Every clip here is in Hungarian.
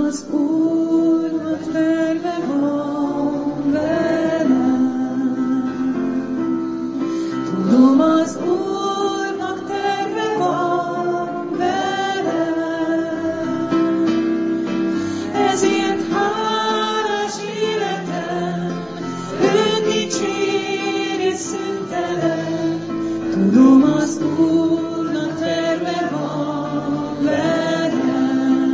az Úrnak terve van velem. Tudom, az Úrnak terve van velem. Ezért hálás életem, őt dicséri szüntelen. Tudom, az Úrnak terve van velem.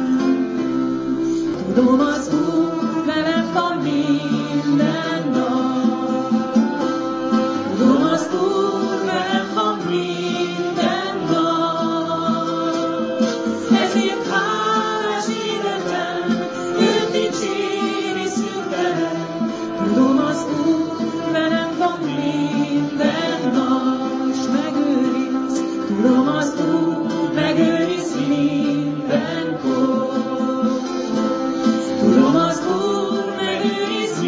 Tudom, az Úr velem van minden nap. Tudom, az Úr velem van minden nap. Ezért hálás életem, őt dicséri szüntelen. Tudom, az Úr velem van minden nap, s megőriz. Tudom, az Úr megőriz mindenkor. Tudom, az Úr megőriz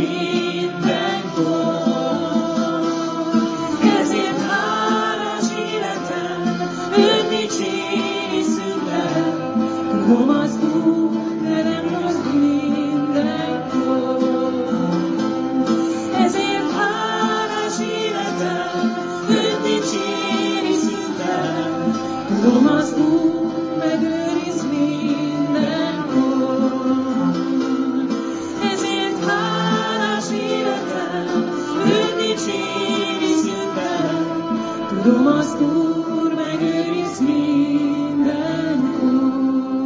mindenkor. Ezért hálás életem, őt dicséri szüntelen. Tudom, az Úr velem van mindenkor. Ezért hálás életem, őt dicséri szüntelen. Tudom, az Úr megőriz mindenkor. Ezért hálás életem, őt dicséri szüntelen. Tudom, az Úr megőriz mindenkor.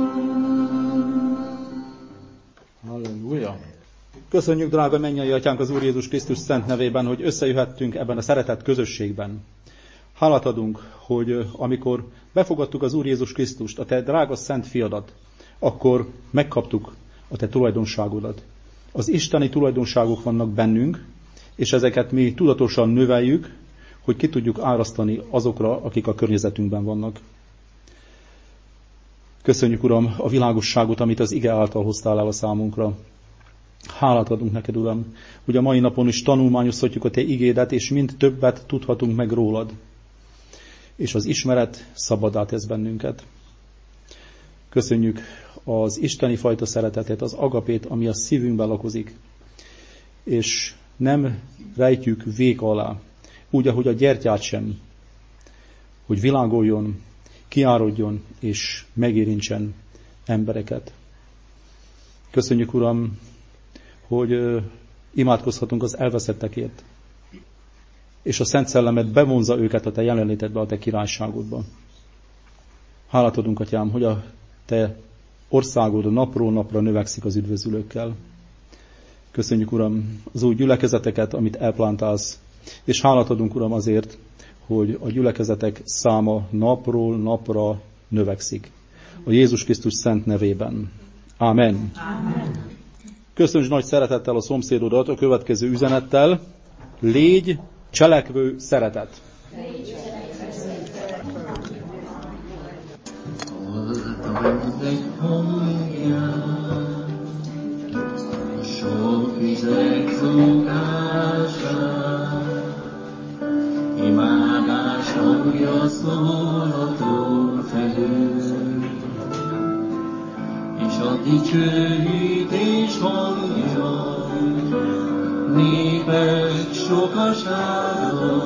Halleluja! Köszönjük, drága mennyei Atyánk, az Úr Jézus Krisztus szent nevében, hogy összejöhettünk ebben a szeretett közösségben. Hálát adunk, hogy amikor befogadtuk az Úr Jézus Krisztust, a Te drága szent fiadat, akkor megkaptuk a Te tulajdonságodat. Az isteni tulajdonságok vannak bennünk, és ezeket mi tudatosan növeljük, hogy ki tudjuk árasztani azokra, akik a környezetünkben vannak. Köszönjük, Uram, a világosságot, amit az ige által hoztál el a számunkra. Hálát adunk neked, Uram, hogy a mai napon is tanulmányozhatjuk a Te igédet, és mind többet tudhatunk meg rólad. És az ismeret szabaddá tesz bennünket. Köszönjük az isteni fajta szeretetet, az agapét, ami a szívünkben lakozik. És nem rejtjük vék alá, úgy, ahogy a gyertyát sem, hogy világoljon, kiárodjon és megérintsen embereket. Köszönjük, Uram, hogy imádkozhatunk az elveszettekért, és a Szent Szellemed bevonza őket a Te jelenlétedbe, a Te királyságodba. Hálát adunk, Atyám, hogy a Te országod napról napra növekszik az üdvözülőkkel. Köszönjük, Uram, az új gyülekezeteket, amit elplántálsz, és hálát adunk, Uram, azért, hogy a gyülekezetek száma napról napra növekszik. A Jézus Krisztus szent nevében. Ámen. Amen. Köszönjük nagy szeretettel a szomszédodat a következő üzenettel. Légy cselekvő szeretet. Sok vizek zúgásán, imádás hangja szól a trón felül, és a dicsőítés hangja népek sokasága,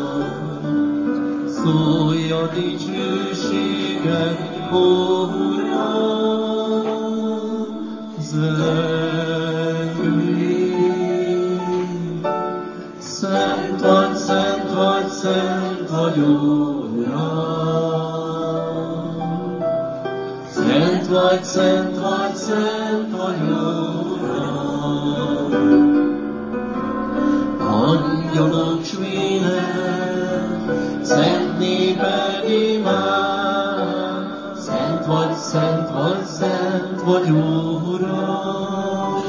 szólj a dicsőséget, ó Uram, zengünk. Szent vagy, szent vagy, szent vagy, ó Uram. Szent vagy, szent vagy, szent vagy, ó Uram. Angyalok s vének, szent néped imád. Szent vagy, szent vagy, szent vagy, ó Uram.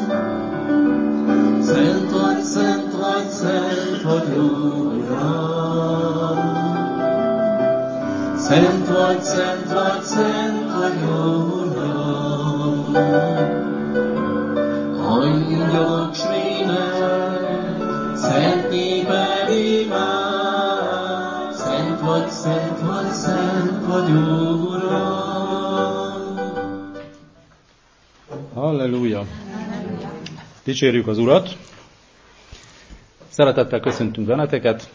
Szent vagy, szent vagy, szent vagy, ó Uram. Szent vagy, szent vagy, szent vagy, ó Uram. Angyalok s vének, szent néped imád. Szent vagy, szent vagy, szent vagy, ó Uram. Dicsérjük az Urat! Szeretettel köszöntünk benneteket!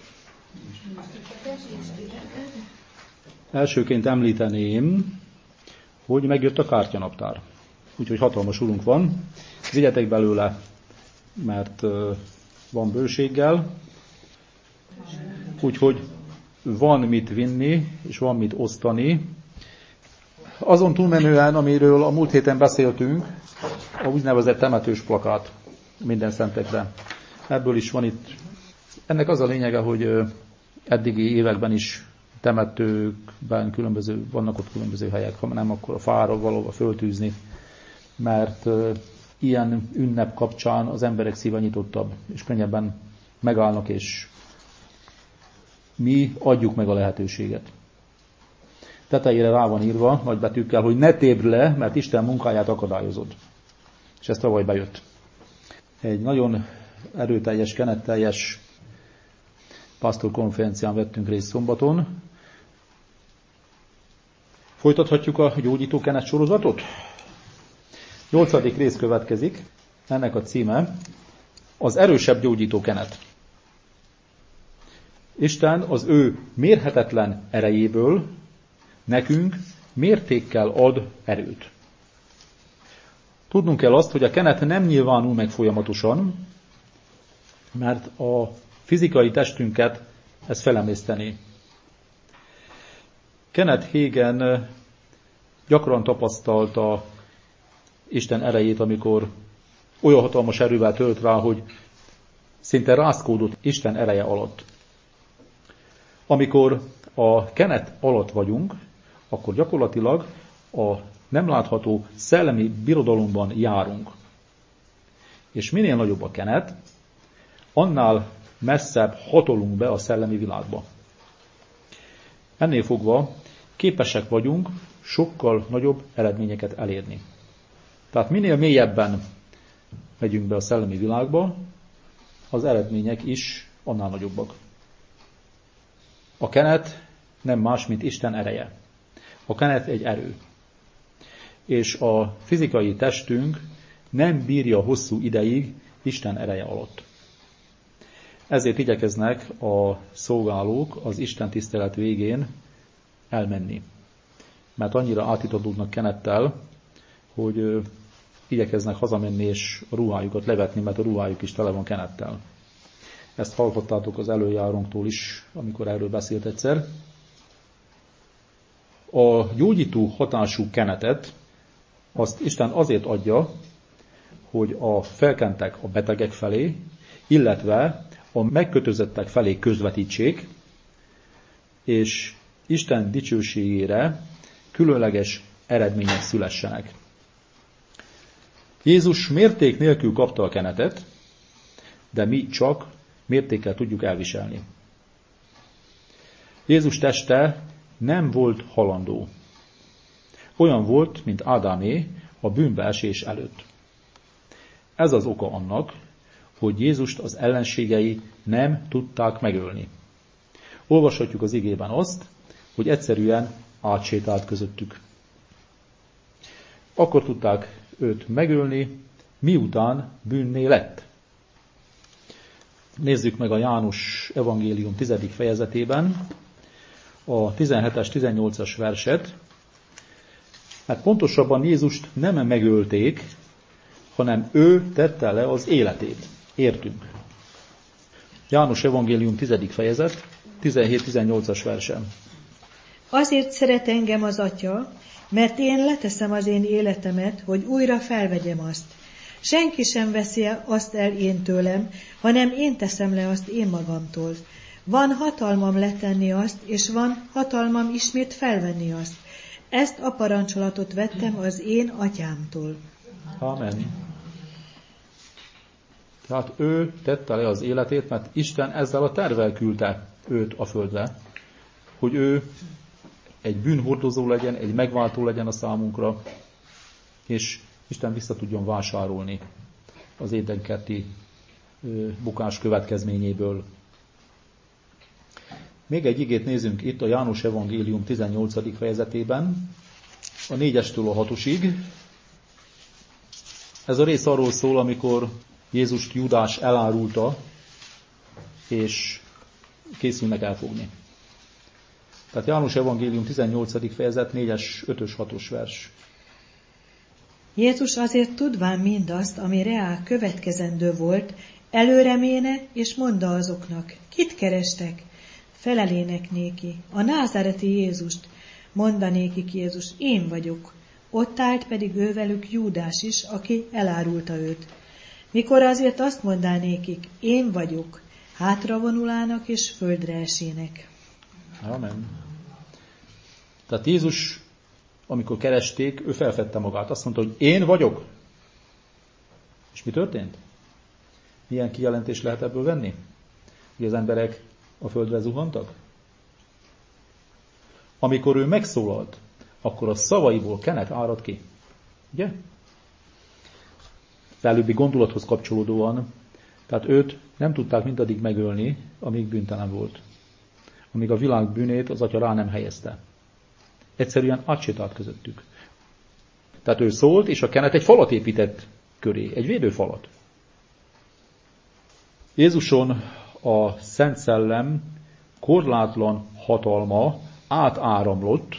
Elsőként említeném, hogy megjött a kártyanaptár. Úgyhogy hatalmas urunk van. Vigyetek belőle, mert van bőséggel. Úgyhogy van mit vinni, és van mit osztani. Azon túlmenően, amiről a múlt héten beszéltünk, a úgynevezett temetős plakát minden szentekre. Ebből is van itt. Ennek az a lényege, hogy eddigi években is temetőkben vannak ott különböző helyek, ha nem, akkor a fára valahol föltűzni, mert ilyen ünnep kapcsán az emberek szíve nyitottabb, és könnyebben megállnak, és mi adjuk meg a lehetőséget. Tetejére rá van írva nagy betűkkel, hogy ne tépd le, mert Isten munkáját akadályozod. És ez tavaly bejött. Egy nagyon erőteljes, kenetteljes pásztorkonferencián vettünk részt szombaton. Folytathatjuk a gyógyító kenet sorozatot? 8. rész következik. Ennek a címe az erősebb gyógyító kenet. Isten az ő mérhetetlen erejéből nekünk mértékkel ad erőt. Tudnunk kell azt, hogy a kenet nem nyilvánul meg folyamatosan, mert a fizikai testünket ez felemészteni. Kenneth Hagin gyakran tapasztalta Isten erejét, amikor olyan hatalmas erővel tölt rá, hogy szinte rázkódott Isten ereje alatt. Amikor a kenet alatt vagyunk, akkor gyakorlatilag a nem látható szellemi birodalomban járunk. És minél nagyobb a kenet, annál messzebb hatolunk be a szellemi világba. Ennél fogva képesek vagyunk sokkal nagyobb eredményeket elérni. Tehát minél mélyebben megyünk be a szellemi világba, az eredmények is annál nagyobbak. A kenet nem más, mint Isten ereje. A kenet egy erő. És a fizikai testünk nem bírja hosszú ideig Isten ereje alatt. Ezért igyekeznek a szolgálók az Isten tisztelet végén elmenni. Mert annyira átítatódnak kenettel, hogy igyekeznek hazamenni és a ruhájukat levetni, mert a ruhájuk is tele van kenettel. Ezt hallhattátok az előjárónktól is, amikor erről beszélt egyszer. A gyógyító hatású kenetet azt Isten azért adja, hogy a felkentek a betegek felé, illetve a megkötözöttek felé közvetítsék, és Isten dicsőségére különleges eredmények szülessenek. Jézus mérték nélkül kapta a kenetet, de mi csak mértékkel tudjuk elviselni. Jézus teste nem volt halandó. Olyan volt, mint Ádámé a bűnbeesés előtt. Ez az oka annak, hogy Jézust az ellenségei nem tudták megölni. Olvashatjuk az igében azt, hogy egyszerűen átsétált közöttük. Akkor tudták őt megölni, miután bűnné lett. Nézzük meg a János evangélium 10. fejezetében a 17-es, 18-as verset. Hát pontosabban Jézust nem megölték, hanem ő tette le az életét. Értünk. János evangélium 10. fejezet, 17-18-as versen. Azért szeret engem az Atya, mert én leteszem az én életemet, hogy újra felvegyem azt. Senki sem veszi azt el én tőlem, hanem én teszem le azt én magamtól. Van hatalmam letenni azt, és van hatalmam ismét felvenni azt. Ezt a parancsolatot vettem az én atyámtól. Amen. Tehát ő tette le az életét, mert Isten ezzel a tervvel küldte őt a földre, hogy ő egy bűnhordozó legyen, egy megváltó legyen a számunkra, és Isten vissza tudjon vásárolni az édenkerti bukás következményéből. Még egy igét nézünk itt a János evangélium 18. fejezetében, a 4-estől a 6-osig. Ez a rész arról szól, amikor Jézust Júdás elárulta, és készülnek elfogni. Tehát János Evangélium 18. fejezet 4-es, 5-ös, 6-os vers. Jézus azért tudván mindazt, ami reál következendő volt, előreméne, és mondta azoknak, kit kerestek? Felelének néki, a názáreti Jézust. Mondanékik Jézus, én vagyok. Ott állt pedig ővelük Júdás is, aki elárulta őt. Mikor azért azt mondanékik, én vagyok, hátravonulának és földre esének. Amen. Tehát Jézus, amikor keresték, ő felfedte magát. Azt mondta, hogy én vagyok. És mi történt? Milyen kijelentést lehet ebből venni? Hogy az emberek a földre zuhantak? Amikor ő megszólalt, akkor a szavaiból kenet árad ki. Ugye? Előbbi gondolathoz kapcsolódóan, tehát őt nem tudták mindaddig megölni, amíg bűntelen volt. Amíg a világ bűnét az Atya rá nem helyezte. Egyszerűen átsétált közöttük. Tehát ő szólt, és a kenet egy falat épített köré, egy védőfalat. Jézuson a Szent Szellem korlátlan hatalma átáramlott,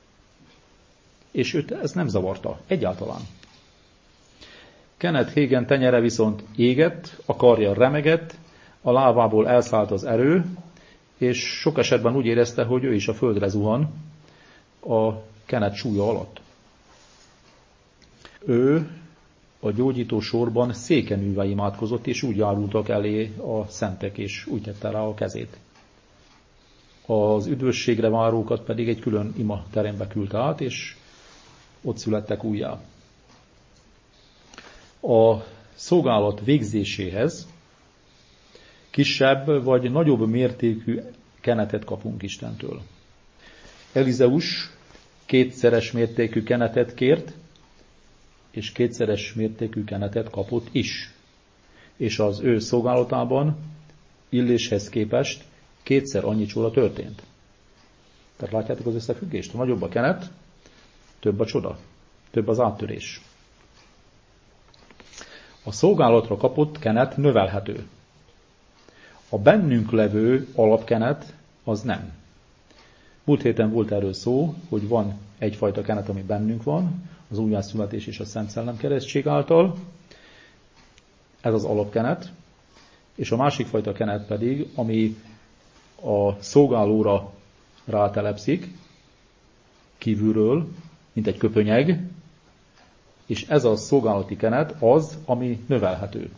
és őt ez nem zavarta egyáltalán. Kenneth Hagin tenyere viszont égett, a karja remegett, a lábából elszállt az erő, és sok esetben úgy érezte, hogy ő is a földre zuhan a Kenneth súlya alatt. Ő a gyógyító sorban székenülve imádkozott, és úgy járultak elé a szentek, és úgy tette rá a kezét. Az üdvösségre várókat pedig egy külön ima terembe küldte át, és ott születtek újjá. A szolgálat végzéséhez kisebb vagy nagyobb mértékű kenetet kapunk Istentől. Elizeus 2-szeres mértékű kenetet kért, és 2-szeres mértékű kenetet kapott is. És az ő szolgálatában illéshez képest 2-szer annyi csoda történt. Tehát látjátok az összefüggést? Ha nagyobb a kenet, több a csoda, több az áttörés. A szolgálatra kapott kenet növelhető. A bennünk levő alapkenet az nem. Múlt héten volt erről szó, hogy van egyfajta kenet, ami bennünk van, az újjászületés és a Szent Szellem keresztség által. Ez az alapkenet. És a másik fajta kenet pedig, ami a szolgálóra rátelepszik, kívülről, mint egy köpönyeg, és ez a szolgálati kenet az, ami növelhető.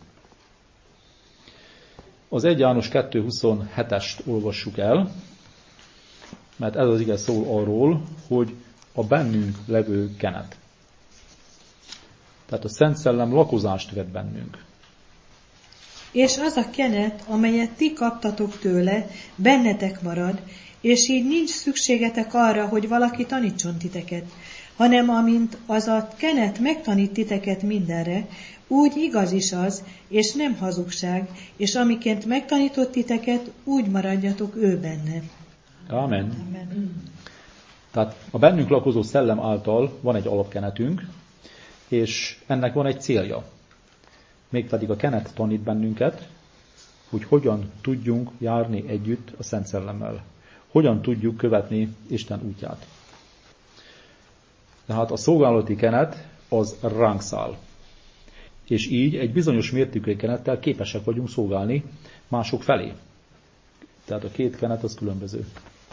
Az 1 János 2.27-est olvassuk el, mert ez az ige szól arról, hogy a bennünk levő kenet. Tehát a Szent Szellem lakozást vett bennünk. És az a kenet, amelyet ti kaptatok tőle, bennetek marad, és így nincs szükségetek arra, hogy valaki tanítson titeket, hanem amint az a kenet megtanít titeket mindenre, úgy igaz is az, és nem hazugság, és amiként megtanított titeket, úgy maradjatok ő benne. Amen. Amen. Tehát a bennünk lakozó szellem által van egy alapkenetünk, és ennek van egy célja. Mégpedig a kenet tanít bennünket, hogy hogyan tudjunk járni együtt a Szent Szellemmel. Hogyan tudjuk követni Isten útját. Tehát a szolgálati kenet az ránk száll. És így egy bizonyos mértékű kenettel képesek vagyunk szolgálni mások felé. Tehát a két kenet az különböző.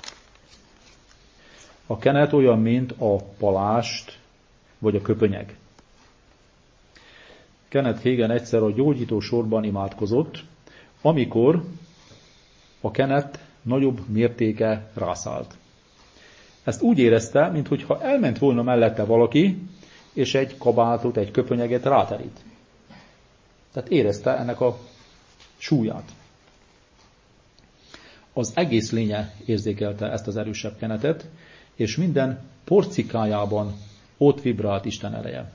A kenet olyan, mint a palást, vagy a köpönyeg. Kenneth Hagin egyszer a gyógyító sorban imádkozott, amikor a kenet nagyobb mértéke rászállt. Ezt úgy érezte, mintha elment volna mellette valaki, és egy kabátot, egy köpönyeget ráterít. Tehát érezte ennek a súlyát. Az egész lénye érzékelte ezt az erősebb kenetet, és minden porcikájában ott vibrált Isten ereje.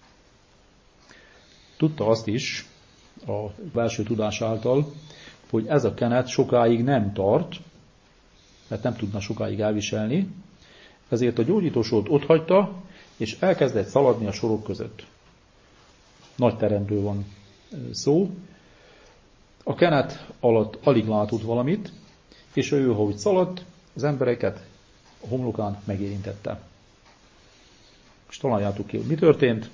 Tudta azt is, a belső tudás által, hogy ez a kenet sokáig nem tart, mert nem tudna sokáig elviselni, ezért a gyógyítósort otthagyta, és elkezdett szaladni a sorok között. Nagy teremtő van szó. A kenet alatt alig látott valamit, és ő, ahogy szaladt, az embereket a homlokán megérintette. És találjátok ki, hogy mi történt.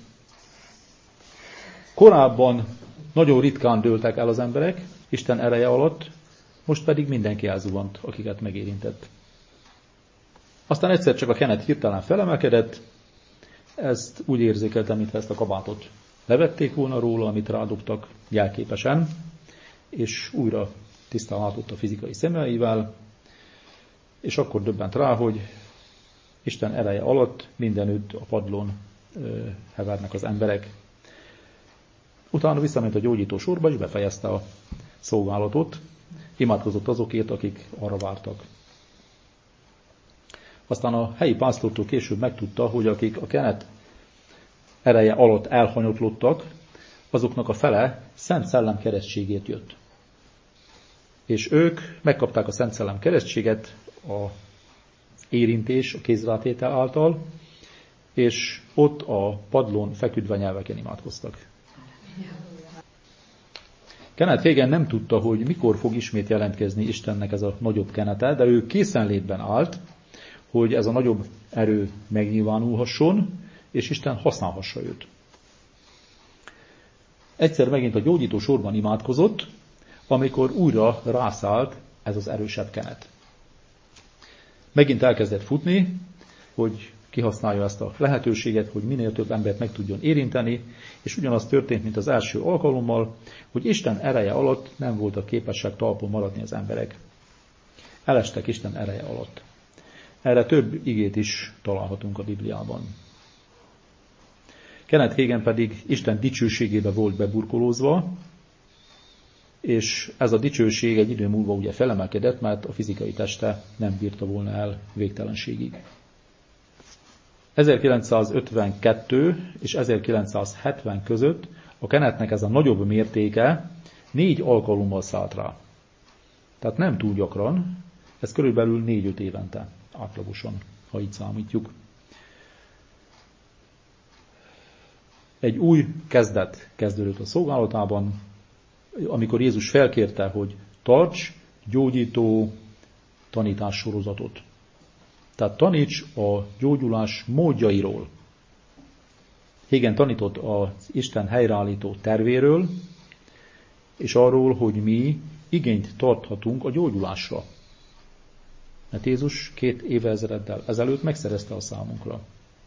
Korábban nagyon ritkán dőltek el az emberek Isten ereje alatt, most pedig mindenki elzuhant, akiket megérintett. Aztán egyszer csak a kenet hirtelen felemelkedett, ezt úgy érzékeltem, mintha ezt a kabátot levették volna róla, amit rádobtak jelképesen, és újra tisztán látott a fizikai szemeivel, és akkor döbbent rá, hogy Isten ereje alatt mindenütt a padlón hevernek az emberek. Utána visszament a gyógyító sorba, és befejezte a szolgálatot, imádkozott azokért, akik arra vártak. Aztán a helyi pásztortól később megtudta, hogy akik a kenet ereje alatt elhanyatlottak, azoknak a fele Szent Szellem keresztségét jött. És ők megkapták a Szent Szellem keresztséget az érintés, a kézrátétel által, és ott a padlón feküdve nyelveken imádkoztak. Kenneth Hagin nem tudta, hogy mikor fog ismét jelentkezni Istennek ez a nagyobb kenete, de ő készenlétben állt, hogy ez a nagyobb erő megnyilvánulhasson, és Isten használhassa őt. Egyszer megint a gyógyító sorban imádkozott, amikor újra rászállt ez az erősebb kenet. Megint elkezdett futni, hogy kihasználja ezt a lehetőséget, hogy minél több embert meg tudjon érinteni, és ugyanaz történt, mint az első alkalommal, hogy Isten ereje alatt nem voltak képesek talpon maradni az emberek. Elestek Isten ereje alatt. Erre több igét is találhatunk a Bibliában. Kenneth Hagin pedig Isten dicsőségébe volt beburkolózva, és ez a dicsőség egy idő múlva ugye felemelkedett, mert a fizikai teste nem bírta volna el végtelenségig. 1952 és 1970 között a Kennethnek ez a nagyobb mértéke 4 alkalommal szállt rá. Tehát nem túl gyakran, ez körülbelül 4-5 évente átlagosan, ha így számítjuk. Egy új kezdet kezdődött a szolgálatában, amikor Jézus felkérte, hogy tarts gyógyító tanítássorozatot. Tehát taníts a gyógyulás módjairól. Hagin tanított az Isten helyreállító tervéről, és arról, hogy mi igényt tarthatunk a gyógyulásra. Mert Jézus 2 évezreddel ezelőtt megszerezte a számunkra.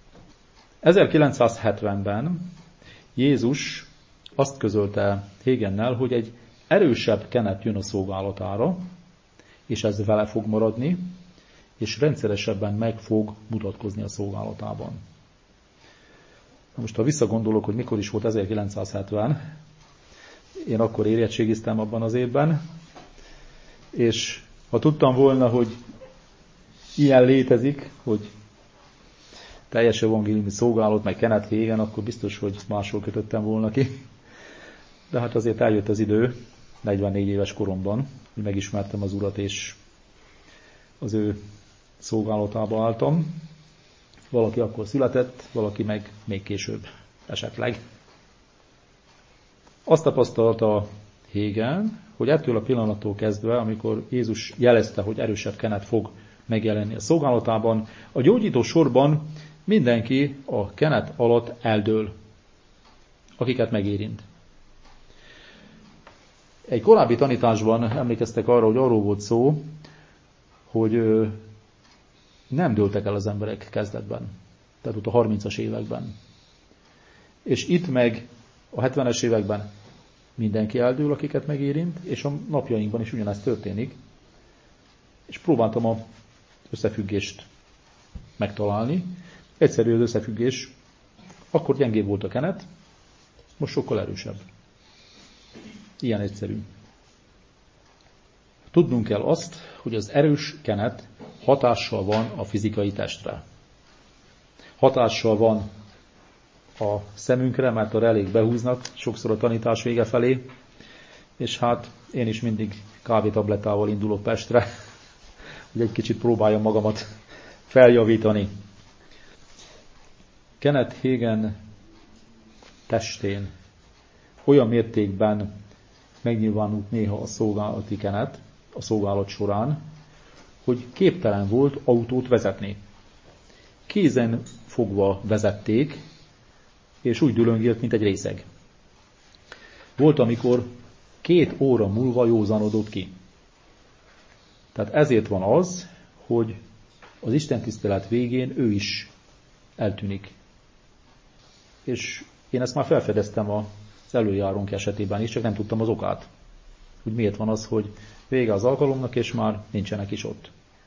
1970-ben Jézus azt közölte Haginnel, hogy egy erősebb kenet jön a szolgálatára, és ez vele fog maradni, és rendszeresebben meg fog mutatkozni a szolgálatában. Most ha visszagondolok, hogy mikor is volt 1970, én akkor érettségiztem abban az évben, és ha tudtam volna, hogy ilyen létezik, hogy teljes evangéliumi szolgálat, meg Kenneth Hagin, akkor biztos, hogy máshol kötöttem volna ki. De hát azért eljött az idő, 44 éves koromban, hogy megismertem az Urat, és az ő szolgálatába álltam. Valaki akkor született, valaki meg még később esetleg. Azt tapasztalta Hagin, hogy ettől a pillanattól kezdve, amikor Jézus jelezte, hogy erősebb kenet fog megjelenni a szolgálatában, a gyógyító sorban mindenki a kenet alatt eldől, akiket megérint. Egy korábbi tanításban emlékeztek arra, hogy arról volt szó, hogy nem dőltek el az emberek kezdetben, tehát ott a 30-as években. És itt meg a 70-es években mindenki eldől, akiket megérint, és a napjainkban is ugyanezt történik. És próbáltam az összefüggést megtalálni. Egyszerű az összefüggés, akkor gyengébb volt a kenet, most sokkal erősebb. Ilyen egyszerű. Tudnunk kell azt, hogy az erős kenet hatással van a fizikai testre. Hatással van a szemünkre, mert arra elég behúznak sokszor a tanítás vége felé, és hát én is mindig kávétablettával indulok Pestre, hogy egy kicsit próbáljam magamat feljavítani. Kenneth Hagin testén olyan mértékben megnyilvánult néha a szolgálati kenet a szolgálat során, hogy képtelen volt autót vezetni. Kézen fogva vezették, és úgy dülöngélt, mint egy részeg. Volt, amikor 2 óra múlva józanodott ki. Tehát ezért van az, hogy az istentisztelet végén ő is eltűnik. És én ezt már felfedeztem az előjárónk esetében is, csak nem tudtam az okát. Hogy miért van az, hogy vége az alkalomnak, és már nincsenek is ott.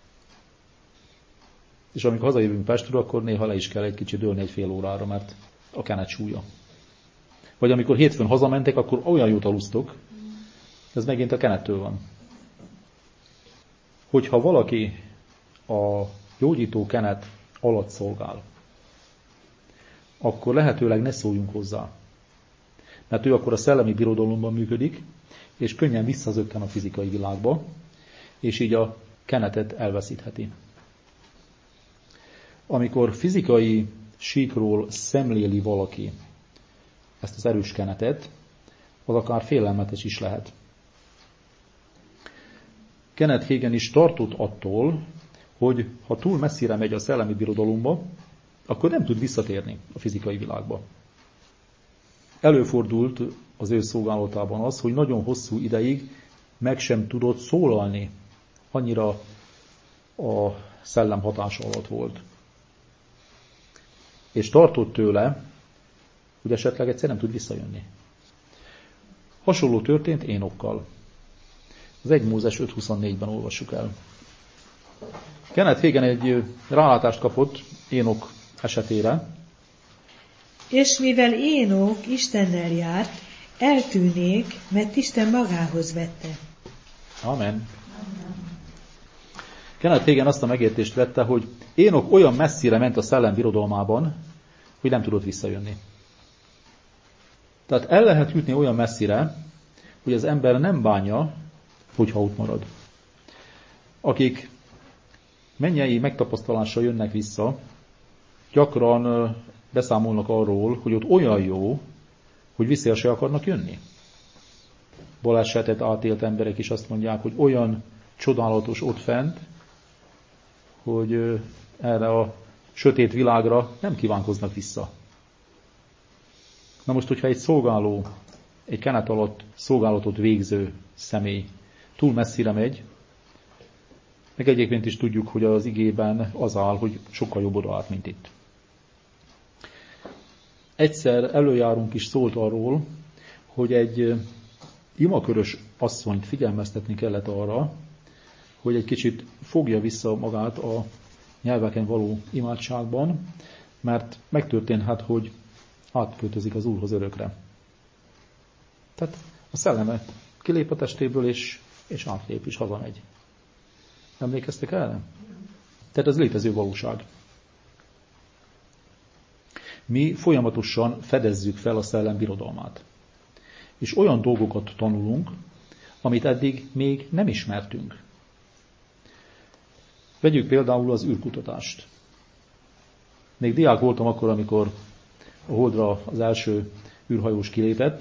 És amikor hazajövünk Pestről, akkor néha le is kell egy kicsit dőlni egy fél órára, mert a kenet súlya. Vagy amikor hétfőn hazamentek, akkor olyan jót alusztok, ez megint a kenettől van. Hogyha valaki a gyógyító kenet alatt szolgál, akkor lehetőleg ne szóljunk hozzá. Mert ő akkor a szellemi birodalomban működik, és könnyen visszazökken a fizikai világba, és így a kenetet elveszítheti. Amikor fizikai síkról szemléli valaki ezt az erős kenetet, az akár félelmetes is lehet. Kenneth Hagin is tartott attól, hogy ha túl messzire megy a szellemi birodalomba, akkor nem tud visszatérni a fizikai világba. Előfordult az ő szolgálatában az, hogy nagyon hosszú ideig meg sem tudott szólalni, annyira a szellem hatása alatt volt. És tartott tőle, hogy esetleg egyszer nem tud visszajönni. Hasonló történt Énokkal. Az 1 Mózes 5.24-ben olvassuk el. Kenneth Hagin egy rálátást kapott Énok esetére. És mivel Énok Istennel járt, eltűnék, mert Isten magához vette. Amen. Kenneth Hagin azt a megértést vette, hogy Énok olyan messzire ment a szellem birodalmában, hogy nem tudott visszajönni. Tehát el lehet jutni olyan messzire, hogy az ember nem bánja, hogyha ott marad. Akik mennyei megtapasztalással jönnek vissza, gyakran beszámolnak arról, hogy ott olyan jó, hogy vissza se akarnak jönni. Balesetet átélt emberek is azt mondják, hogy olyan csodálatos ott fent, hogy erre a sötét világra nem kívánkoznak vissza. Na most, hogyha egy szolgáló, egy kenet alatt szolgálatot végző személy túl messzire megy, meg egyébként is tudjuk, hogy az igében az áll, hogy sokkal jobb oda állt, mint itt. Egyszer előjárunk is szólt arról, hogy egy imakörös asszonyt figyelmeztetni kellett arra, hogy egy kicsit fogja vissza magát a nyelveken való imádságban, mert megtörténhet, hogy átköltözik az Úrhoz örökre. Tehát a szelleme kilép a testéből, és átlép, és hazamegy. Emlékeztek erre? Tehát ez létező valóság. Mi folyamatosan fedezzük fel a szellem birodalmát. És olyan dolgokat tanulunk, amit eddig még nem ismertünk. Vegyük például az űrkutatást. Még diák voltam akkor, amikor a Holdra az első űrhajós kilépett.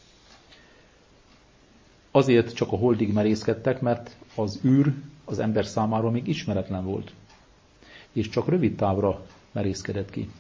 Azért csak a Holdig merészkedtek, mert az űr az ember számára még ismeretlen volt. És csak rövid távra merészkedett ki.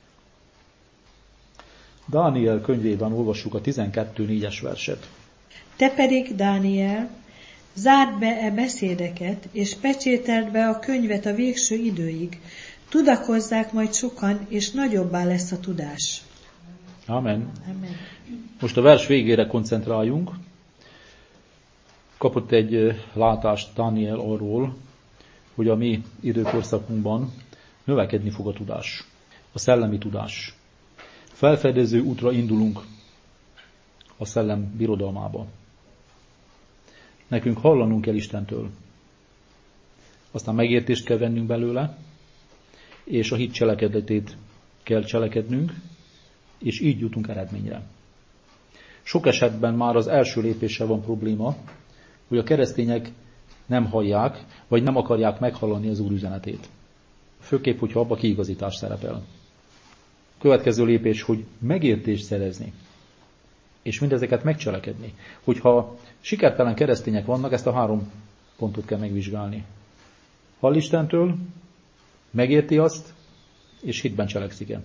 Dániel könyvében olvassuk a 12.4-es verset. Te pedig, Dániel, zárd be e beszédeket, és pecsételd be a könyvet a végső időig. Tudakozzák majd sokan, és nagyobbá lesz a tudás. Amen. Amen. Most a vers végére koncentráljunk. Kapott egy látást Dániel arról, hogy a mi időkorszakunkban növekedni fog a tudás, a szellemi tudás. Felfedező útra indulunk a szellem birodalmába. Nekünk hallanunk kell Istentől. Aztán megértést kell vennünk belőle, és a hit cselekedetét kell cselekednünk, és így jutunk eredményre. Sok esetben már az első lépéssel van probléma, hogy a keresztények nem hallják, vagy nem akarják meghallani az Úr üzenetét. Főképp, hogyha abba kiigazítás szerepel. Következő lépés, hogy megértést szerezni. és mindezeket megcselekedni. Hogyha sikertelen keresztények vannak, ezt a 3 pontot kell megvizsgálni. Hall Istentől, megérti azt, és hitben cselekszik-e.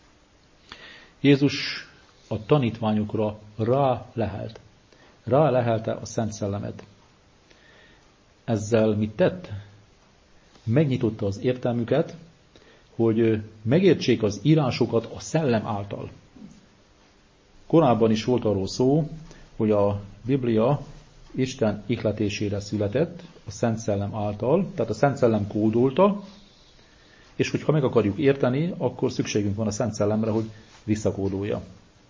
Jézus a tanítványokra rálehelte a Szent Szellemet. Ezzel mit tett? Megnyitotta az értelmüket, hogy megértsék az írásokat a Szellem által. Korábban is volt arról szó, hogy a Biblia Isten ihletésére született a Szent Szellem által, tehát a Szent Szellem kódolta, és hogyha meg akarjuk érteni, akkor szükségünk van a Szent Szellemre, hogy visszakódolja.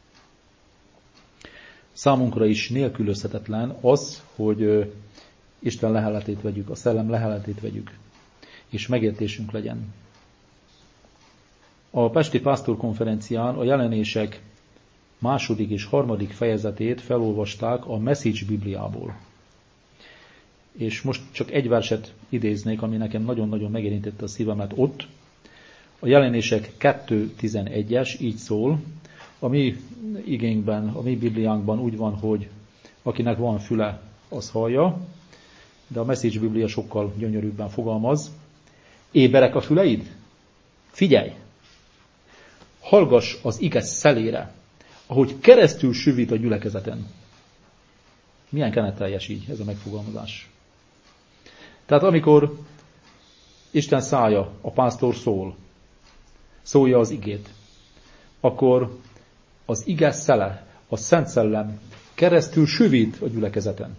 Számunkra is nélkülözhetetlen az, hogy Isten leheletét vegyük, a Szellem leheletét vegyük, és megértésünk legyen. A Pesti Pásztorkonferencián a Jelenések 2. és 3. fejezetét felolvasták a Message Bibliából. És most csak egy verset idéznék, ami nekem nagyon-nagyon megérintette a szívemet ott. A Jelenések 2.11-es így szól, a mi igénkben, a mi Bibliánkban úgy van, hogy akinek van füle, az hallja, de a Message Biblia sokkal gyönyörűbben fogalmaz. Éberek a füleid? Figyelj! Hallgass az ige szelére, ahogy keresztül süvít a gyülekezeten. Milyen keneteljes így ez a megfogalmazás. Tehát amikor Isten szája, a pásztor szólja az igét, akkor az ige szele, a Szent Szellem keresztül süvít a gyülekezeten.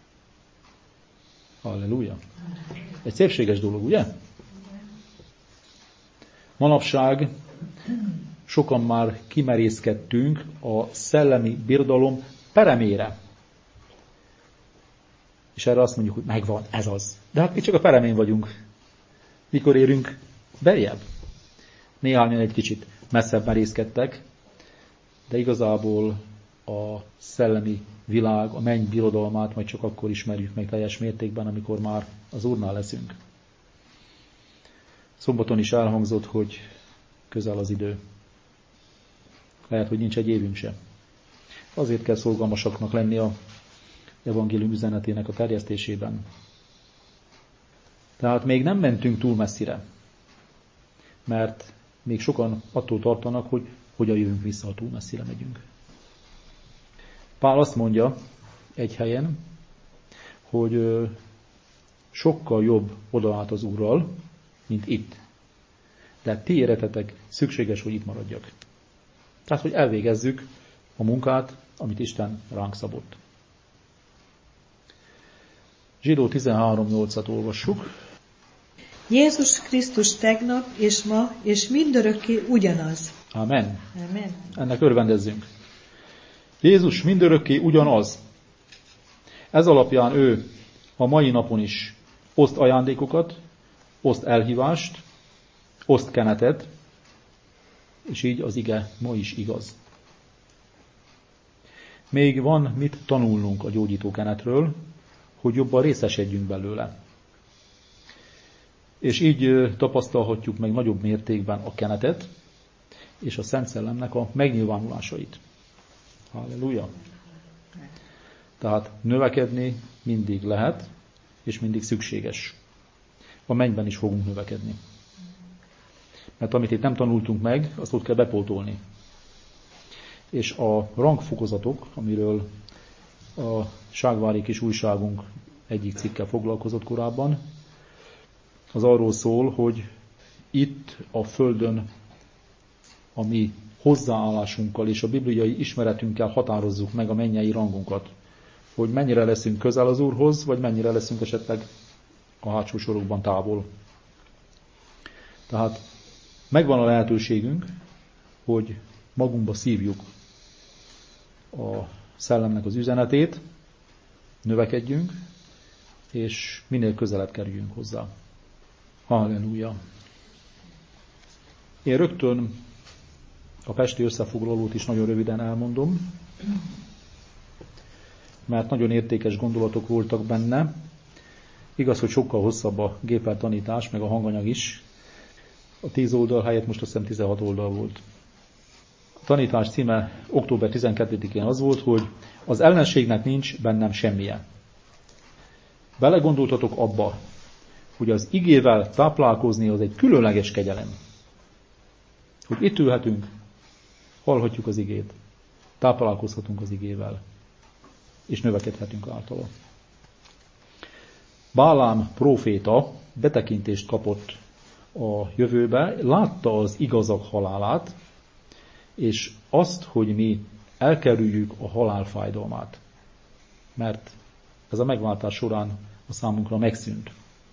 Halleluja! Egy szépséges dolog, ugye? Manapság sokan már kimerészkedtünk a szellemi birodalom peremére. És erre azt mondjuk, hogy megvan, ez az. De hát mi csak a peremén vagyunk. Mikor érünk beljebb? Néhányan egy kicsit messzebb merészkedtek, de igazából a szellemi világ, a menny birodalmát majd csak akkor ismerjük meg teljes mértékben, amikor már az Úrnál leszünk. Szombaton is elhangzott, hogy közel az idő. Lehet, hogy nincs egy évünk sem. Azért kell szorgalmasaknak lenni a evangélium üzenetének a terjesztésében. Tehát még nem mentünk túl messzire, mert még sokan attól tartanak, hogy hogyan jövünk vissza, ha túl messzire megyünk. Pál azt mondja egy helyen, hogy sokkal jobb odaállt az Úrral, mint itt. De ti éretetek, szükséges, hogy itt maradjak. Tehát, hogy elvégezzük a munkát, amit Isten ránk szabott. Zsidó 13.8-at olvassuk. Jézus Krisztus tegnap és ma és mindörökké ugyanaz. Amen. Amen. Ennek örvendezzünk. Jézus mindörökké ugyanaz. Ez alapján ő a mai napon is oszt ajándékokat, oszt elhívást, oszt kenetet, és így az ige ma is igaz. Még van mit tanulnunk a gyógyító kenetről, hogy jobban részesedjünk belőle. És így tapasztalhatjuk meg nagyobb mértékben a kenetet, és a Szent Szellemnek a megnyilvánulásait. Halleluja! Tehát növekedni mindig lehet, és mindig szükséges. A mennyben is fogunk növekedni. Mert amit itt nem tanultunk meg, azt ott kell bepótolni. És a rangfokozatok, amiről a Ságvári kis újságunk egyik cikkel foglalkozott korábban, az arról szól, hogy itt a Földön a mi hozzáállásunkkal és a bibliai ismeretünkkel határozzuk meg a mennyei rangunkat. Hogy mennyire leszünk közel az Úrhoz, vagy mennyire leszünk esetleg a hátsó sorokban távol. Tehát megvan a lehetőségünk, hogy magunkba szívjuk a szellemnek az üzenetét, növekedjünk, és minél közelebb kerüljünk hozzá. Halleluja! Én rögtön a pesti összefoglalót is nagyon röviden elmondom, mert nagyon értékes gondolatok voltak benne. Igaz, hogy sokkal hosszabb a gépelt tanítás, meg a hanganyag is. A 10 oldal helyett most azt hiszem 16 oldal volt. tanítás címe október 12-én az volt, hogy az ellenségnek nincs bennem semmije. Belegondoltatok abba, hogy az igével táplálkozni az egy különleges kegyelem. Hogy itt ülhetünk, hallhatjuk az igét, táplálkozhatunk az igével, és növekedhetünk általa. Bálám próféta betekintést kapott a jövőbe, látta az igazak halálát, és azt, hogy mi elkerüljük a halál fájdalmát. Mert ez a megváltás során a számunkra megszűnt.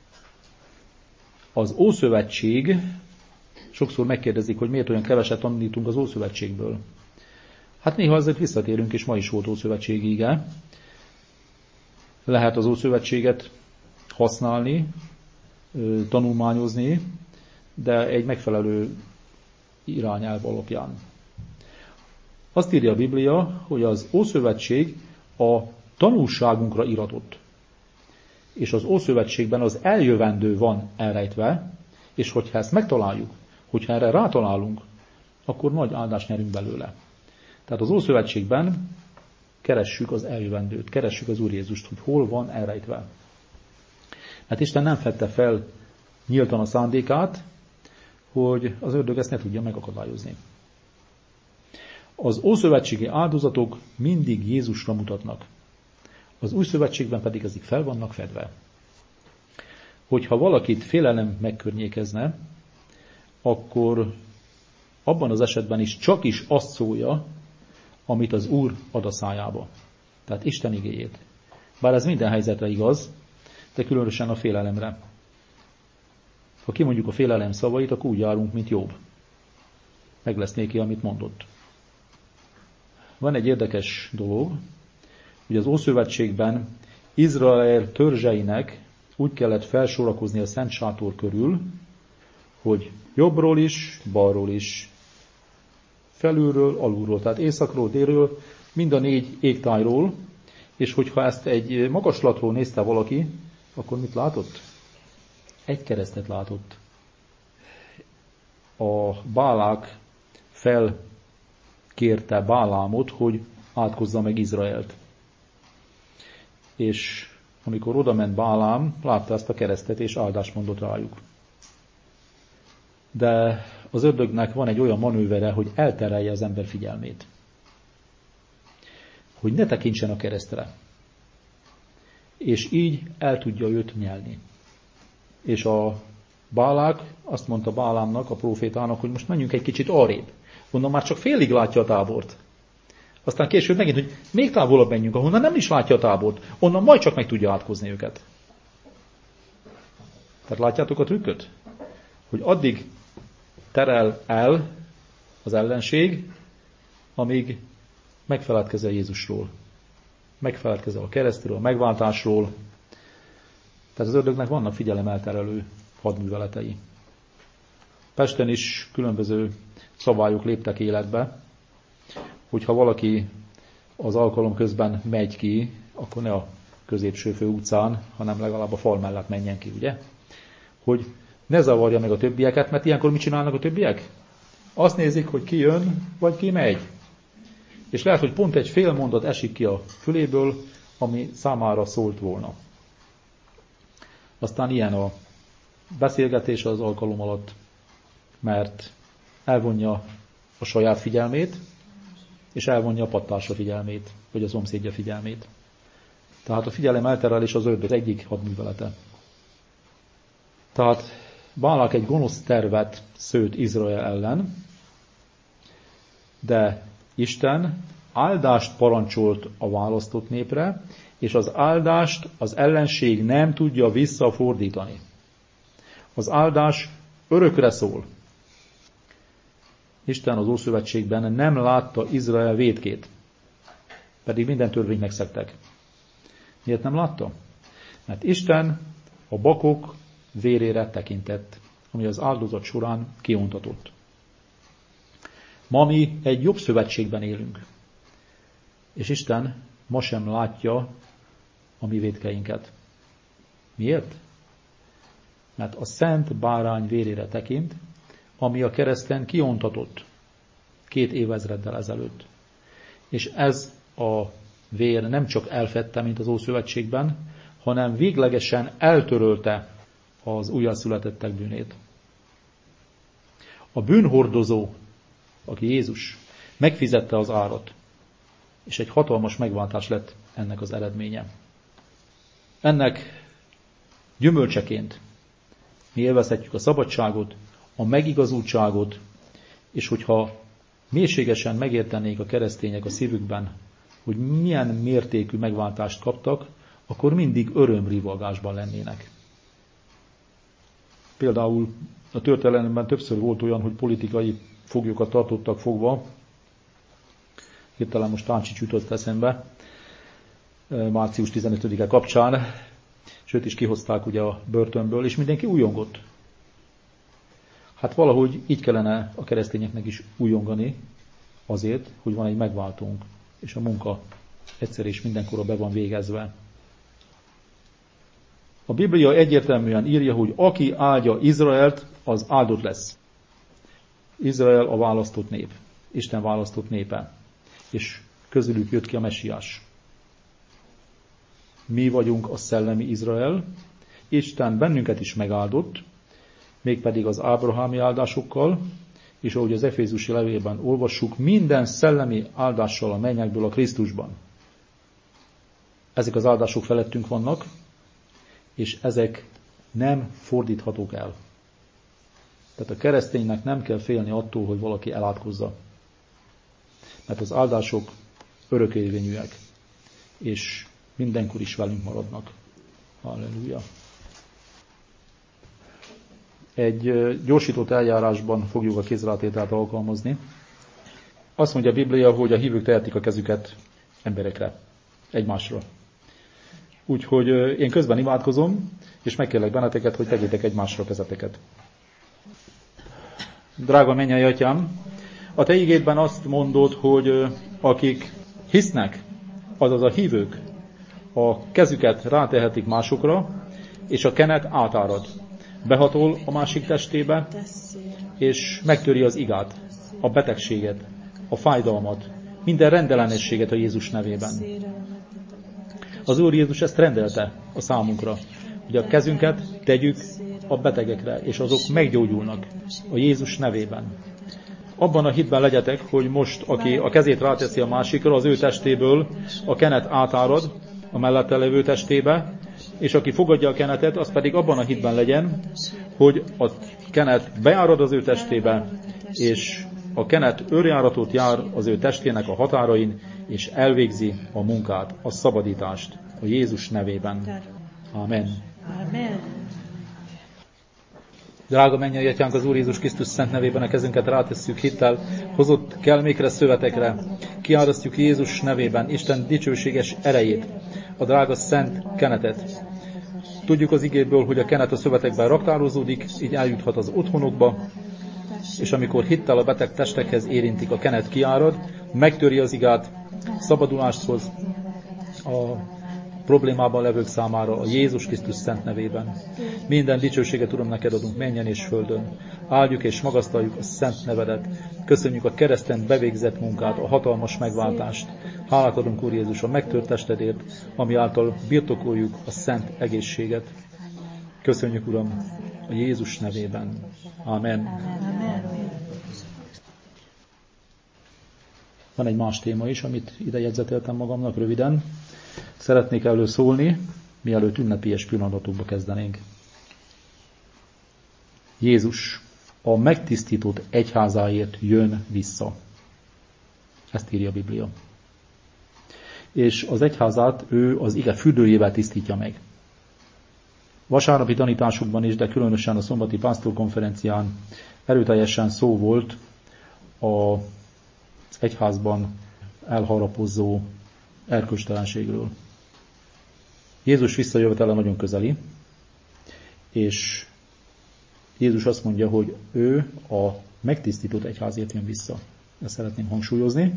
Az Ószövetség, sokszor megkérdezik, hogy miért olyan keveset tanítunk az Ószövetségből. Hát néha azért visszatérünk, és ma is volt Ószövetségi ige. Lehet az Ószövetséget használni, tanulmányozni, de egy megfelelő irányelv alapján. Azt írja a Biblia, hogy az Ószövetség a tanulságunkra iratott. És az Ószövetségben az eljövendő van elrejtve, és hogyha ezt megtaláljuk, hogyha erre rátalálunk, akkor nagy áldást nyerünk belőle. Tehát az Ószövetségben keressük az eljövendőt, keressük az Úr Jézust, hogy hol van elrejtve. Mert Isten nem fedte fel nyíltan a szándékát, hogy az ördög ezt ne tudja megakadályozni. Az ószövetségi áldozatok mindig Jézusra mutatnak. Az új szövetségben pedig ezek fel vannak fedve. Hogyha valakit félelem megkörnyékezne, akkor abban az esetben is csak is azt szólja, amit az Úr ad a szájába. Tehát Isten igéjét. Bár ez minden helyzetre igaz, de különösen a félelemre. Ha kimondjuk a félelem szavait, akkor úgy járunk, mint Jobb. Meg lesz néki, amit mondott. Van egy érdekes dolog, hogy az Ószövetségben Izrael törzseinek úgy kellett felsorakozni a Szent Sátor körül, hogy jobbról is, balról is, felülről, alulról, tehát északról, délről, mind a 4 égtájról, és hogyha ezt egy magaslatról nézte valaki, akkor mit látott? Egy keresztet látott. A Bálák felkérte Bálámot, hogy átkozza meg Izraelt. És amikor oda ment Bálám, látta ezt a keresztet, és áldást mondott rájuk. De az ördögnek van egy olyan manővere, hogy elterelje az ember figyelmét. Hogy ne tekintsen a keresztre. És így el tudja őt nyelni. És a Bálák azt mondta Bálámnak, a prófétának, hogy most menjünk egy kicsit arrébb. Onnan már csak félig látja a tábort. Aztán később megint, hogy még távolabb menjünk, ahonnan nem is látja a tábort. Onnan majd csak meg tudja átkozni őket. Tehát látjátok a trükköt? Hogy addig terel el az ellenség, amíg megfeledkezel Jézusról. Megfeledkezel a keresztről, a megváltásról. Tehát az ördögnek vannak figyelemelterelő hadműveletei. Pesten is különböző szabályok léptek életbe, hogyha valaki az alkalom közben megy ki, akkor ne a középső fő utcán, hanem legalább a fal mellett menjen ki, ugye? Hogy ne zavarja meg a többieket, mert ilyenkor mit csinálnak a többiek? Azt nézik, hogy ki jön, vagy ki megy. És lehet, hogy pont egy fél mondat esik ki a füléből, ami számára szólt volna. Aztán ilyen a beszélgetés az alkalom alatt, mert elvonja a saját figyelmét, és elvonja a pattársa figyelmét, vagy a szomszédja figyelmét. Tehát a figyelem elterelés az ördög egyik hadművelete. Tehát Bálák egy gonosz tervet szőtt Izrael ellen, de Isten áldást parancsolt a választott népre, és az áldást az ellenség nem tudja visszafordítani. Az áldás örökre szól. Isten az Ószövetségben nem látta Izrael vétkét, pedig minden törvényt megszegtek. Miért nem látta? Mert Isten a bakok vérére tekintett, ami az áldozat során kiontatott. Ma mi egy jobb szövetségben élünk, és Isten ma sem látja a mi vétkeinket. Miért? Mert a szent bárány vérére tekint, ami a kereszten kiontatott. 2 évezreddel ezelőtt. És ez a vér nem csak elfedte, mint az Ószövetségben, hanem véglegesen eltörölte az újjászületettek bűnét. A bűnhordozó, aki Jézus, megfizette az árat, és egy hatalmas megváltás lett ennek az eredménye. Ennek gyümölcseként mi élvezhetjük a szabadságot, a megigazultságot, és hogyha mélységesen megértenék a keresztények a szívükben, hogy milyen mértékű megváltást kaptak, akkor mindig örömrivagásban lennének. Például a történelemben többször volt olyan, hogy politikai foglyokat tartottak fogva, hirtelen most Táncsics jutott eszembe, március 15-e kapcsán, sőt is kihozták ugye a börtönből, és mindenki újongott. Hát valahogy így kellene a keresztényeknek is újongani azért, hogy van egy megváltónk, és a munka egyszer és mindenkorra be van végezve. A Biblia egyértelműen írja, hogy aki áldja Izraelt, az áldott lesz. Izrael a választott nép, Isten választott népe, és közülük jött ki a Messiás. Mi vagyunk a szellemi Izrael, Isten bennünket is megáldott, mégpedig az ábrahámi áldásokkal, és ahogy az Efézusi levélben olvassuk, minden szellemi áldással a mennyekből a Krisztusban. Ezek az áldások felettünk vannak, és ezek nem fordíthatók el. Tehát a kereszténynek nem kell félni attól, hogy valaki elátkozza. Mert az áldások örökérvényűek, és mindenkor is velünk maradnak. Halleluja! Egy gyorsított eljárásban fogjuk a kézrátételt alkalmazni. Azt mondja a Biblia, hogy a hívők tehetik a kezüket emberekre, egymásra. Úgyhogy én közben imádkozom, és megkérlek benneteket, hogy tegyétek egymásra a kezeteket. Drága mennyei Atyám, a Te igédben azt mondod, hogy akik hisznek, azaz a hívők, a kezüket rátehetik másokra, és a kenet átárad. Behatol a másik testébe, és megtöri az igát, a betegséget, a fájdalmat, minden rendellenességet a Jézus nevében. Az Úr Jézus ezt rendelte a számunkra, hogy a kezünket tegyük a betegekre, és azok meggyógyulnak a Jézus nevében. Abban a hitben legyetek, hogy most, aki a kezét ráteszi a másikra, az ő testéből a kenet átárad a mellette levő testébe, és aki fogadja a kenetet, az pedig abban a hitben legyen, hogy a kenet beárad az ő testébe, és a kenet őrjáratot jár az ő testének a határain, és elvégzi a munkát, a szabadítást a Jézus nevében. Amen. Amen. Drága mennyei Atyánk, az Úr Jézus Krisztus szent nevében a kezünket rátesszük hittel, hozott kelmékre, szövetekre, kiárasztjuk Jézus nevében Isten dicsőséges erejét, a drága szent kenetet. Tudjuk az igéből, hogy a kenet a szövetekben raktározódik, így eljuthat az otthonokba, és amikor hittel a beteg testekhez érintik, a kenet kiárad, megtöri az igát, szabadulást hoz a problémában levők számára a Jézus Krisztus szent nevében. Minden dicsőséget, Uram, neked adunk mennyen és földön. Áldjuk és magasztaljuk a szent nevedet. Köszönjük a kereszten bevégzett munkát, a hatalmas megváltást. Hálát adunk, Úr Jézus, a megtört testedért, ami által birtokoljuk a szent egészséget. Köszönjük, Uram, a Jézus nevében. Amen. Van egy más téma is, amit ide jegyzeteltem magamnak röviden. Szeretnék elő szólni, mielőtt ünnepélyes pillanatokba kezdenénk. Jézus a megtisztított egyházáért jön vissza. Ezt írja a Biblia. És az egyházát ő az ige fürdőjével tisztítja meg. Vasárnapi tanításokban is, de különösen a szombati pásztorkonferencián erőteljesen szó volt az egyházban elharapozó erkölcstelenségről. Jézus visszajövetele nagyon közeli, és Jézus azt mondja, hogy ő a megtisztított egyházért jön vissza. Ezt szeretném hangsúlyozni.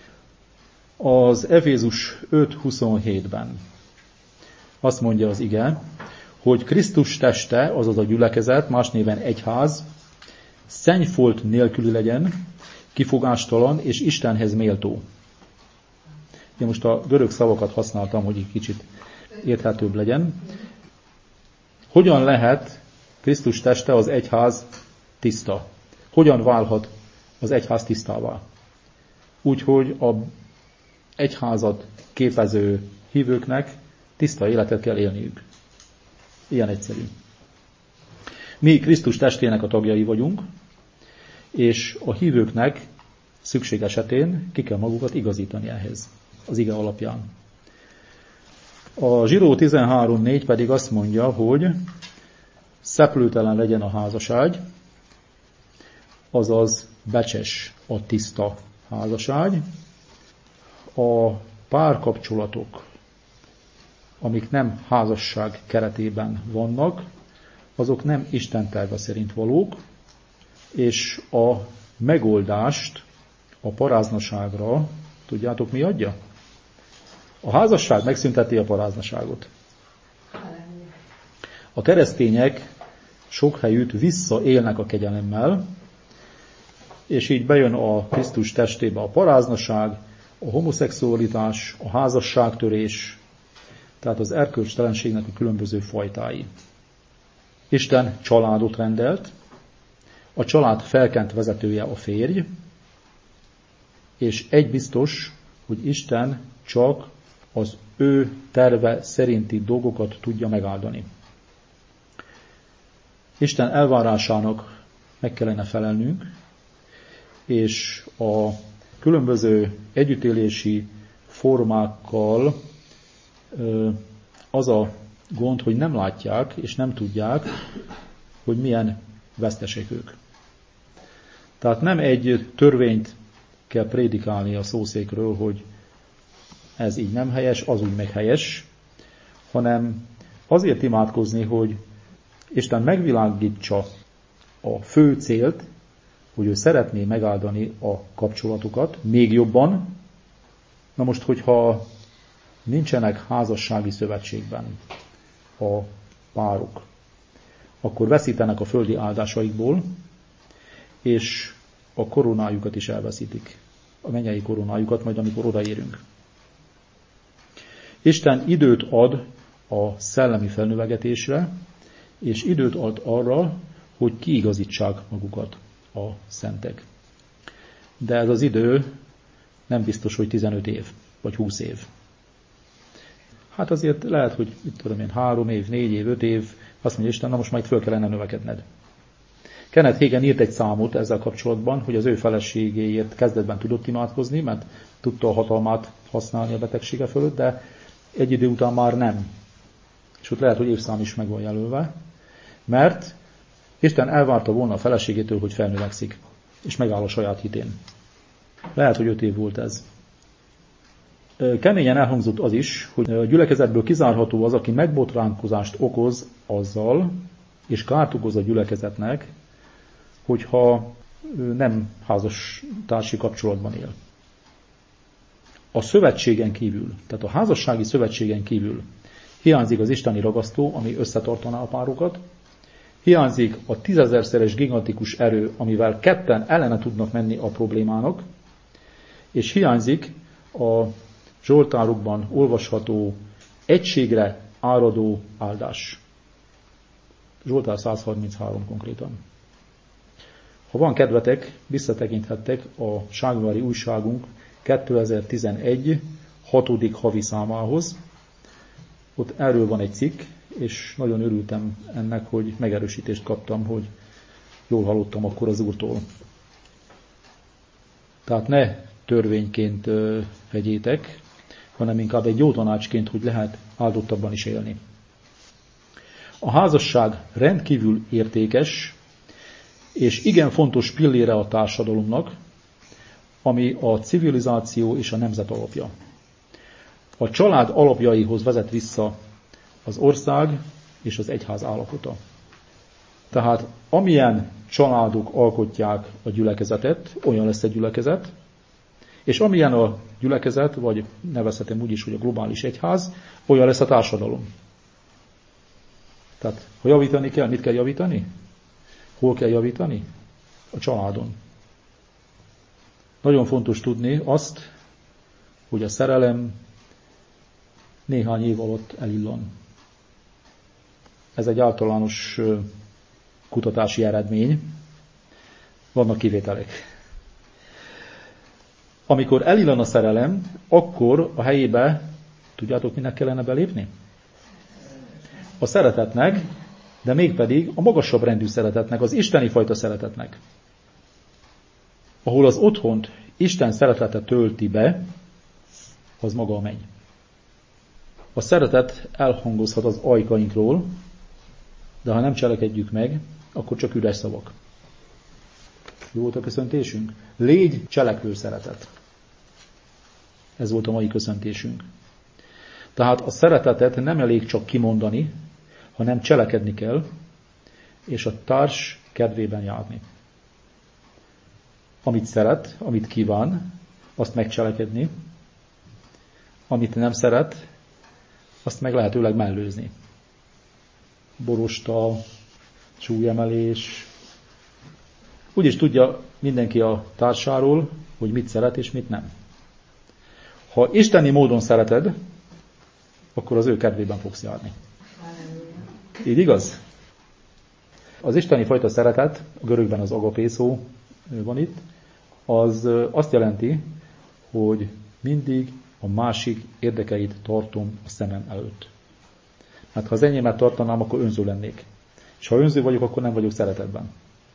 Az Efézus 5:27-ben azt mondja az ige, hogy Krisztus teste, azaz a gyülekezet, más néven egyház, szennyfolt nélküli legyen, kifogástalan és Istenhez méltó. Én most a görög szavakat használtam, hogy egy kicsit érthetőbb legyen. Hogyan lehet Krisztus teste, az egyház tiszta? Hogyan válhat az egyház tisztává? Úgyhogy az egyházat képező hívőknek tiszta életet kell élniük. Ilyen egyszerű. Mi Krisztus testének a tagjai vagyunk, és a hívőknek szükség esetén ki kell magukat igazítani ehhez, az ige alapján. A Zsidó 13.4 pedig azt mondja, hogy szeplőtelen legyen a házaság, azaz becses a tiszta házaság. A párkapcsolatok, amik nem házasság keretében vannak, azok nem Isten terve szerint valók, és a megoldást a paráznaságra, tudjátok mi adja? A házasság megszünteti a paráznaságot. A keresztények sok helyütt visszaélnek a kegyelemmel, és így bejön a Krisztus testébe a paráznaság, a homoszexualitás, a házasságtörés, tehát az erkölcstelenségnek a különböző fajtái. Isten családot rendelt, a család felkent vezetője a férj, és egy biztos, hogy Isten csak az ő terve szerinti dolgokat tudja megáldani. Isten elvárásának meg kellene felelnünk, és a különböző együttélési formákkal az a gond, hogy nem látják és nem tudják, hogy milyen vesztesek ők. Tehát nem egy törvényt kell prédikálni a szószékről, hogy ez így nem helyes, az úgy meg helyes, hanem azért imádkozni, hogy Isten megvilágítsa a fő célt, hogy ő szeretné megáldani a kapcsolatokat még jobban. Na most, hogyha nincsenek házassági szövetségben a párok, akkor veszítenek a földi áldásaikból, és a koronájukat is elveszítik. A mennyei koronájukat, majd amikor odaérünk. Isten időt ad a szellemi felnövegetésre, és időt ad arra, hogy kiigazítsák magukat a szentek. De ez az idő nem biztos, hogy 15 év, vagy 20 év. Hát azért lehet, hogy 3 év, 4 év, 5 év, azt mondja Isten, na most majd föl kellene növekedned. Kenneth Hagin írt egy számot ezzel kapcsolatban, hogy az ő feleségéért kezdetben tudott imádkozni, mert tudta a hatalmát használni a betegsége fölött, de egy idő után már nem. És ott lehet, hogy évszám is meg van jelölve, mert Isten elvárta volna a feleségétől, hogy felnövekszik, és megáll a saját hitén. Lehet, hogy 5 év volt ez. Keményen elhangzott az is, hogy a gyülekezetből kizárható az, aki megbotránkozást okoz azzal, és kárt okoz a gyülekezetnek, hogyha nem házastársi kapcsolatban él. A szövetségen kívül, tehát a házassági szövetségen kívül hiányzik az isteni ragasztó, ami összetartaná a párokat, hiányzik a 10 000-szeres gigantikus erő, amivel ketten ellene tudnak menni a problémának, és hiányzik a Zsoltárokban olvasható egységre áradó áldás. Zsoltár 133 konkrétan. Ha van kedvetek, visszatekinthettek a Ságvári újságunk 2011. 6. havi számához. Ott erről van egy cikk, és nagyon örültem ennek, hogy megerősítést kaptam, hogy jól hallottam akkor az Úrtól. Tehát ne törvényként vegyétek, hanem inkább egy jó tanácsként, hogy lehet áldottabban is élni. A házasság rendkívül értékes, és igen fontos pillére a társadalomnak, ami a civilizáció és a nemzet alapja. A család alapjaihoz vezet vissza az ország és az egyház állapota. Tehát amilyen családok alkotják a gyülekezetet, olyan lesz a gyülekezet, és amilyen a gyülekezet, vagy nevezhetem úgy is, hogy a globális egyház, olyan lesz a társadalom. Tehát, ha javítani kell, mit kell javítani? Hol kell javítani? A családon. Nagyon fontos tudni azt, hogy a szerelem néhány év alatt elillan. Ez egy általános kutatási eredmény. Vannak kivételek. Amikor elillan a szerelem, akkor a helyébe, tudjátok, minek kellene belépni? A szeretetnek, de mégpedig a magasabb rendű szeretetnek, az isteni fajta szeretetnek. Ahol az otthont Isten szeretete tölti be, az maga a menny. A szeretet elhangozhat az ajkainkról, de ha nem cselekedjük meg, akkor csak üres szavak. Jó volt a köszöntésünk? Légy cselekvő szeretet. Ez volt a mai köszöntésünk. Tehát a szeretetet nem elég csak kimondani, hanem cselekedni kell, és a társ kedvében járni. Amit szeret, amit kíván, azt megcselekedni. Amit nem szeret, azt meg lehetőleg mellőzni. Borosta, súlyemelés. Úgyis tudja mindenki a társáról, hogy mit szeret és mit nem. Ha isteni módon szereted, akkor az ő kedvében fogsz járni. Így igaz? Az isteni fajta szeretet, a görögben az agapé szó van itt, az azt jelenti, hogy mindig a másik érdekeit tartom a szemem előtt. Hát ha az enyémet tartanám, akkor önző lennék. És ha önző vagyok, akkor nem vagyok szeretetben.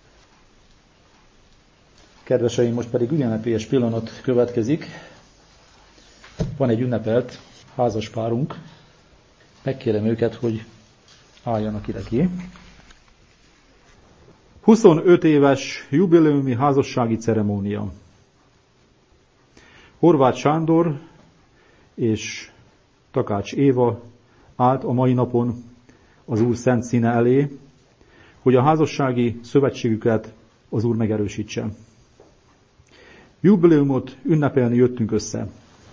Kedveseim, most pedig ünnepélyes pillanat következik. Van egy ünnepelt házas párunk. Megkérem őket, hogy álljanak ide ki. 25 éves jubileumi házassági ceremónia. Horváth Sándor és Takács Éva állt a mai napon az Úr szent színe elé, hogy a házassági szövetségüket az Úr megerősítse. Jubileumot ünnepelni jöttünk össze.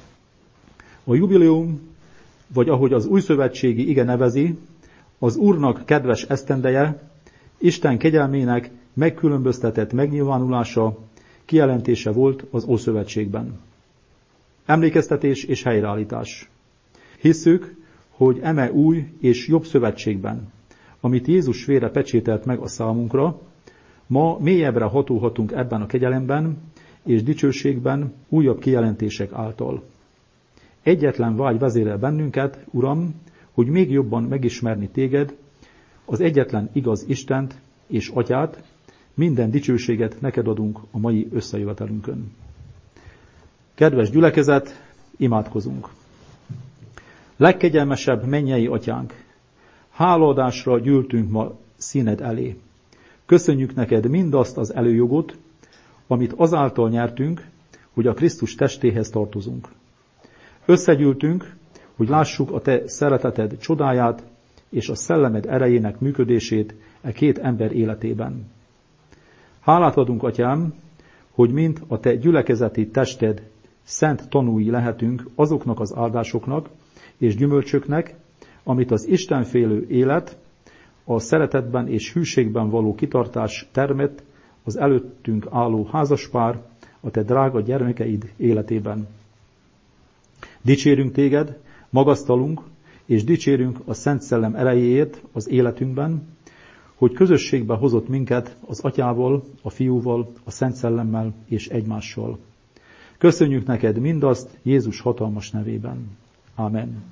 A jubileum, vagy ahogy az új szövetségi ige nevezi, az Úrnak kedves esztendeje, Isten kegyelmének megkülönböztetett megnyilvánulása, kijelentése volt az Ószövetségben. Emlékeztetés és helyreállítás. Hisszük, hogy eme új és jobb szövetségben, amit Jézus vére pecsételt meg a számunkra, ma mélyebbre hatolhatunk ebben a kegyelemben és dicsőségben újabb kijelentések által. Egyetlen vágy vezérel bennünket, Uram, hogy még jobban megismerni téged, az egyetlen igaz Istent és Atyát, minden dicsőséget neked adunk a mai összejövetelünkön. Kedves gyülekezet, imádkozunk! Legkegyelmesebb mennyei Atyánk, hálaadásra gyűltünk ma színed elé. Köszönjük neked mindazt az előjogot, amit azáltal nyertünk, hogy a Krisztus testéhez tartozunk. Összegyűltünk, hogy lássuk a te szereteted csodáját és a szellemed erejének működését e két ember életében. Hálát adunk, Atyám, hogy mind a te gyülekezeti tested szent tanúi lehetünk azoknak az áldásoknak és gyümölcsöknek, amit az istenfélő élet, a szeretetben és hűségben való kitartás termett az előttünk álló házaspár, a te drága gyermekeid életében. Dicsérünk téged, magasztalunk, és dicsérünk a Szent Szellem erejéért az életünkben, hogy közösségbe hozott minket az Atyával, a Fiúval, a Szent Szellemmel és egymással. Köszönjük neked mindazt Jézus hatalmas nevében. Ámen.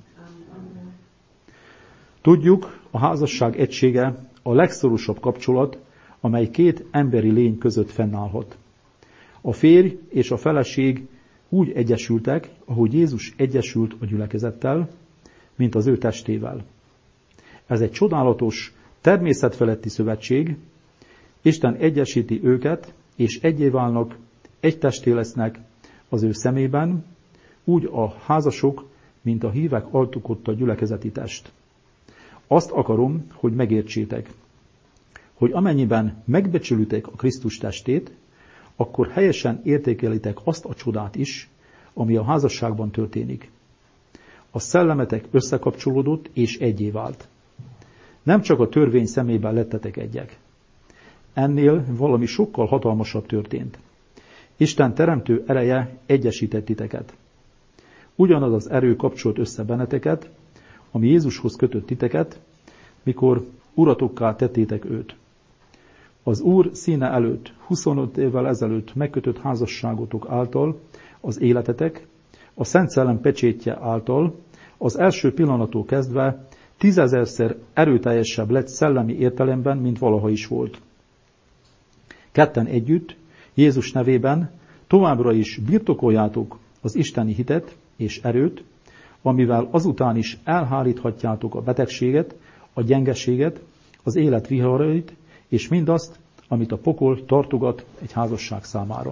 Tudjuk, a házasság egysége a legszorosabb kapcsolat, amely két emberi lény között fennállhat. A férj és a feleség úgy egyesültek, ahogy Jézus egyesült a gyülekezettel, mint az ő testével. Ez egy csodálatos, természetfeletti szövetség. Isten egyesíti őket, és egyé válnak, egy testé lesznek az ő szemében, úgy a házasok, mint a hívek altukotta gyülekezeti test. Azt akarom, hogy megértsétek, hogy amennyiben megbecsülitek a Krisztus testét, akkor helyesen értékelitek azt a csodát is, ami a házasságban történik. A szellemetek összekapcsolódott és egyé vált. Nem csak a törvény szemében lettetek egyek. Ennél valami sokkal hatalmasabb történt. Isten teremtő ereje egyesített titeket. Ugyanaz az erő kapcsolt össze benneteket, ami Jézushoz kötött titeket, mikor uratokká tettétek őt. Az Úr színe előtt, 25 évvel ezelőtt megkötött házasságotok által, az életetek, a Szent Szellem pecsétje által, az első pillanattól kezdve 10 000-szer erőteljesebb lett szellemi értelemben, mint valaha is volt. Ketten együtt, Jézus nevében továbbra is birtokoljátok az isteni hitet és erőt, amivel azután is elháríthatjátok a betegséget, a gyengeséget, az élet viharait, és mindazt, amit a pokol tartogat egy házasság számára.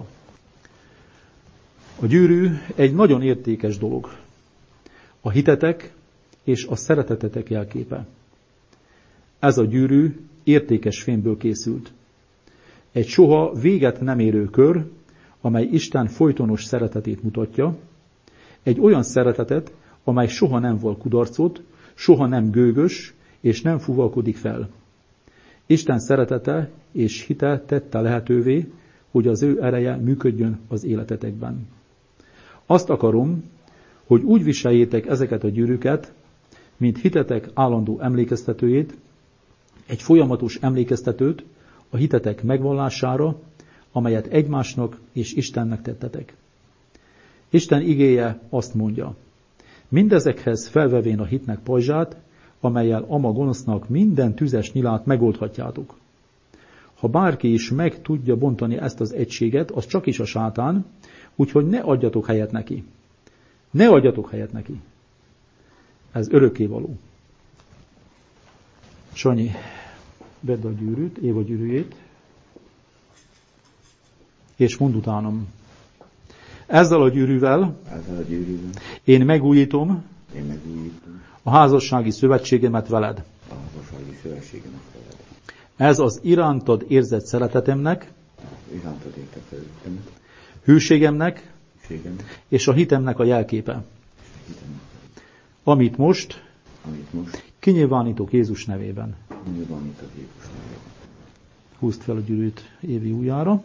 A gyűrű egy nagyon értékes dolog. A hitetek és a szeretetetek jelképe. Ez a gyűrű értékes fémből készült. Egy soha véget nem érő kör, amely Isten folytonos szeretetét mutatja, egy olyan szeretetet, amely soha nem val kudarcot, soha nem gőgös, és nem fuvalkodik fel. Isten szeretete és hite tette lehetővé, hogy az ő ereje működjön az életetekben. Azt akarom, hogy úgy viseljétek ezeket a gyűrűket, mint hitetek állandó emlékeztetőjét, egy folyamatos emlékeztetőt a hitetek megvallására, amelyet egymásnak és Istennek tettetek. Isten igéje azt mondja, mindezekhez felvevén a hitnek pajzsát, amellyel ama gonosznak minden tüzes nyilát megoldhatjátok. Ha bárki is meg tudja bontani ezt az egységet, az csak is a sátán, úgyhogy ne adjatok helyet neki. Ne adjatok helyet neki. Ez örökkévaló. Sanyi, vedd a gyűrűt, Éva gyűrűjét, és mondd utánam. Ezzel a gyűrűvel én megújítom a házassági szövetségemet veled. Ez az irántad érzett szeretetemnek, hűségemnek és a hitemnek a jelképe. Amit most kinyilvánítok Jézus nevében. Húzd fel a gyűrűt Évi ujjára.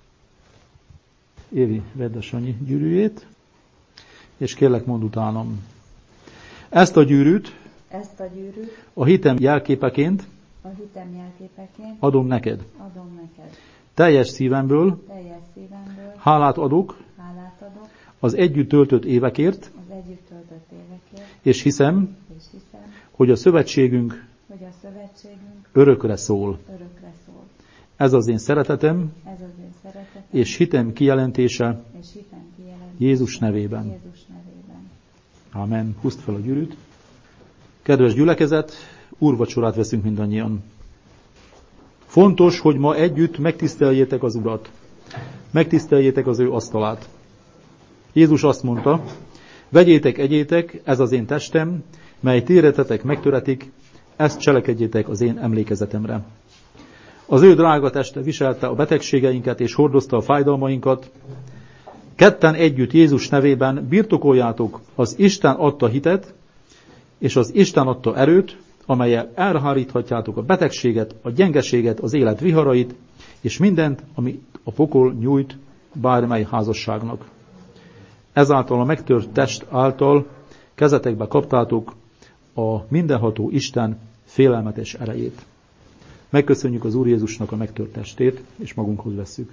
Évi, vedd a Sanyi gyűrűjét, és kérlek mondd utánam. Ezt a gyűrűt a hitem jelképeként adom neked. Teljes szívemből hálát adok az együtt töltött évekért, és hiszem, hogy a szövetségünk örökre szól. Ez az én szeretetem, és hitem kijelentése Jézus nevében. Amen. Húzd fel a gyűrűt. Kedves gyülekezet, úrvacsorát veszünk mindannyian. Fontos, hogy ma együtt megtiszteljétek az Urat. Megtiszteljétek az ő asztalát. Jézus azt mondta, vegyétek, egyétek, ez az én testem, mely téretetek megtöretik, ezt cselekedjétek az én emlékezetemre. Az ő drága teste viselte a betegségeinket és hordozta a fájdalmainkat. Ketten együtt Jézus nevében birtokoljátok az Isten adta hitet, és az Isten adta erőt, amellyel elháríthatjátok a betegséget, a gyengeséget, az élet viharait, és mindent, amit a pokol nyújt bármely házasságnak. Ezáltal a megtört test által kezetekbe kaptátok a mindenható Isten félelmetes erejét. Megköszönjük az Úr Jézusnak a megtört testét, és magunkhoz vesszük.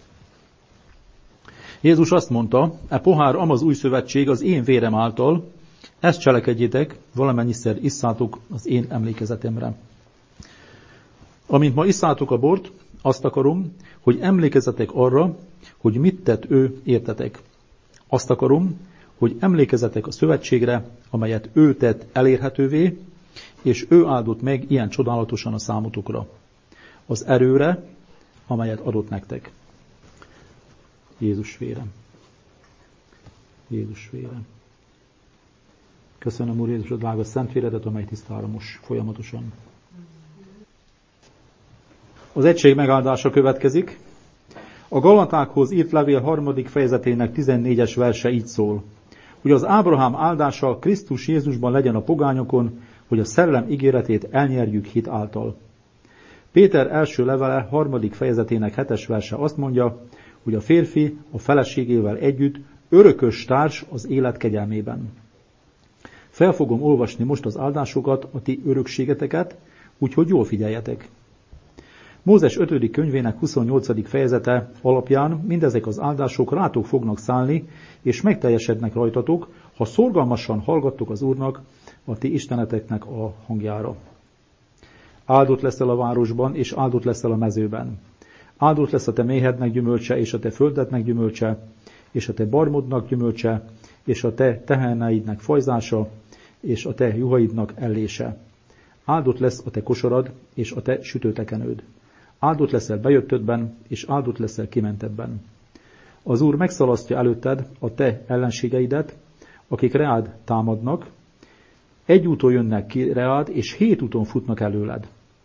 Jézus azt mondta, e pohár amaz új szövetség az én vérem által, ezt cselekedjétek, valamennyiszer isszátok az én emlékezetemre. Amint ma isszátok a bort, azt akarom, hogy emlékezzetek arra, hogy mit tett ő értetek. Azt akarom, hogy emlékezzetek a szövetségre, amelyet ő tett elérhetővé, és ő áldott meg ilyen csodálatosan a számotokra. Az erőre, amelyet adott nektek. Jézus vére. Jézus vére. Köszönöm, Úr Jézus, a drága szent véredet, amely tisztára most folyamatosan. Az egység megáldása következik. A Galatákhoz írt levél 3. fejezetének 14-es verse így szól, hogy az Ábrahám áldása Krisztus Jézusban legyen a pogányokon, hogy a szellem ígéretét elnyerjük hit által. Péter első levele 3. fejezetének 7-es verse azt mondja, hogy a férfi a feleségével együtt örökös társ az élet kegyelmében. Fel fogom olvasni most az áldásokat, a ti örökségeteket, úgyhogy jól figyeljetek. Mózes 5. könyvének 28. fejezete alapján mindezek az áldások rátok fognak szállni, és megteljesednek rajtatok, ha szorgalmasan hallgattok az Úrnak, a ti isteneteknek a hangjára. Áldott leszel a városban, és áldott leszel a mezőben. Áldott lesz a te méhednek gyümölcse, és a te földednek gyümölcse, és a te barmodnak gyümölcse, és a te teherneidnek fajzása, és a te juhaidnak ellése. Áldott lesz a te kosarad, és a te sütőtekenőd. Áldott leszel bejöttödben, és áldott leszel kimentedben. Az Úr megszalasztja előtted a te ellenségeidet, akik reád támadnak, egy úton jönnek ki reád, és 7 úton futnak előled.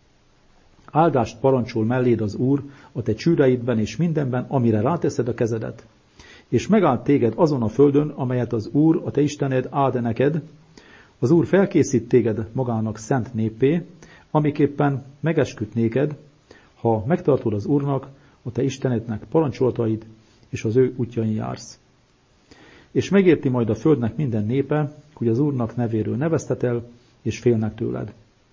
Áldást parancsol melléd az Úr a te csűreidben és mindenben, amire ráteszed a kezedet. És megáld téged azon a földön, amelyet az Úr, a te Istened áld neked. Az Úr felkészít téged magának szent néppé, amiképpen megesküdt néked, ha megtartod az Úrnak, a te Istenednek parancsolatait, és az ő útjain jársz. És megérti majd a földnek minden népe, hogy az Úrnak nevéről neveztetel, és félnek tőled.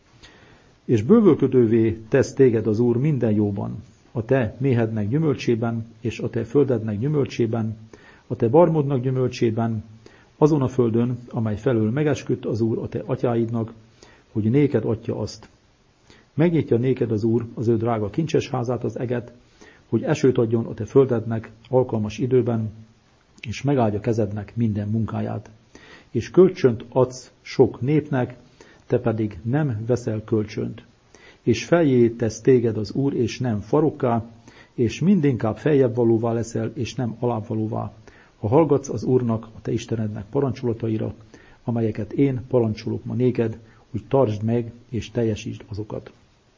És bővölködővé tesz téged az Úr minden jóban, a te méhednek gyümölcsében, és a te földednek gyümölcsében, a te barmodnak gyümölcsében, azon a földön, amely felől megesküdt az Úr a te atyáidnak, hogy néked adja azt. Megnyitja néked az Úr az ő drága kincses házát, az eget, hogy esőt adjon a te földednek alkalmas időben, és megáldja kezednek minden munkáját. És kölcsönt adsz sok népnek, te pedig nem veszel kölcsönt. És feljé tesz téged az Úr, és nem farokká, és mindinkább feljebb valóvá leszel, és nem alább valóvá, ha hallgatsz az Úrnak, a te Istenednek parancsolataira, amelyeket én parancsolok ma néked, hogy tartsd meg, és teljesítsd azokat.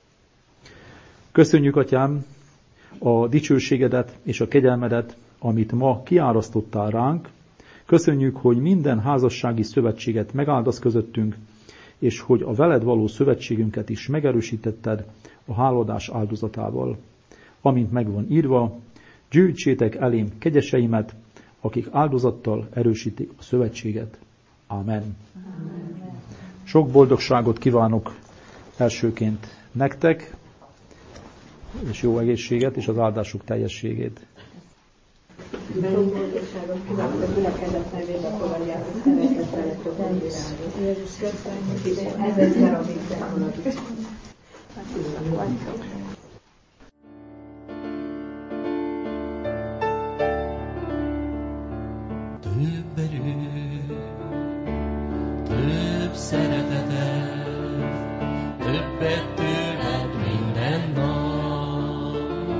Köszönjük, Atyám, a dicsőségedet és a kegyelmedet, amit ma kiárasztottál ránk. Köszönjük, hogy minden házassági szövetséget megáldasz közöttünk, és hogy a veled való szövetségünket is megerősítetted a háladás áldozatával. Amint meg van írva, gyűjtsétek elém kegyeseimet, akik áldozattal erősítik a szövetséget. Amen. Sok boldogságot kívánok elsőként nektek, és jó egészséget, és az áldásuk teljességét. Sok boldogságot kívánok a gyülekezet nevében, fogadjátok szeretettel a többi Jézus köszönjük, ez egy darabig elmaradik. Több erő, több szeretetet, többet tőled minden nap.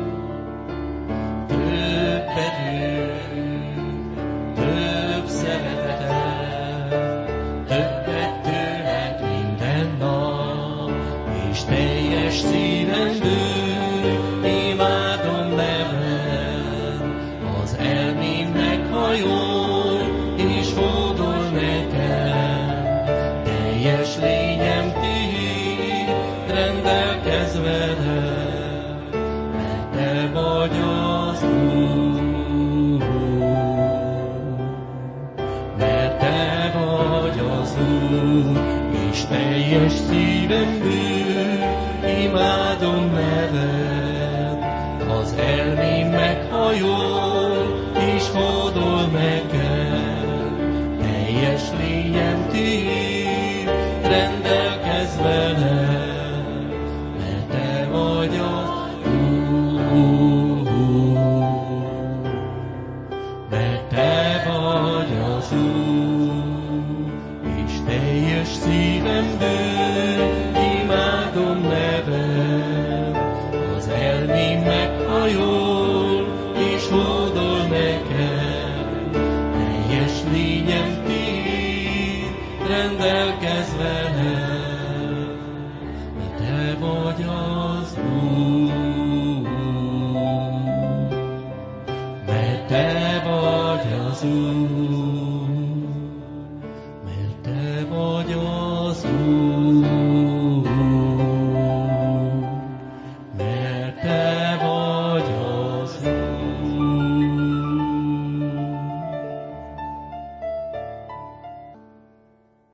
Több erő, több szeretetet, többet tőled minden nap. És teljes szívemből imádom neved, az elmém meghajol, és hódol nekem. Teljes lényem tiéd, rendelkezz velem, mert te vagy az Úr. Mert te vagy az Úr, és teljes szívemből imádom neved, az elmém meghajol, és hódol nekem. Teljes lényem tiéd, rendelkezz velem, mert te vagy az Úr. Mert te vagy az Úr, és teljes szívemből imádom neved, az elmém meghajol, és hódol nekem. Teljes lényem tiéd, rendelkezz velem, mert te vagy az Úr.